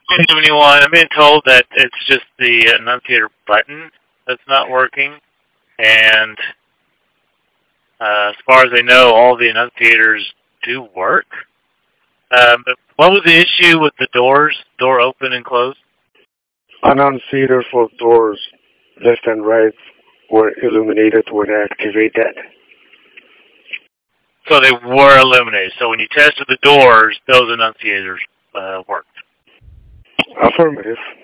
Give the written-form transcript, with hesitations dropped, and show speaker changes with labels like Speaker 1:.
Speaker 1: Anyone, I'm being told that it's just the annunciator button that's not working, and as far as I know, all the annunciators do work. But what was the issue with the door open and closed?
Speaker 2: Annunciator for doors left and right were illuminated when I activate that.
Speaker 1: So they were illuminated. So when you tested the doors, those annunciators worked.
Speaker 2: Affirmative.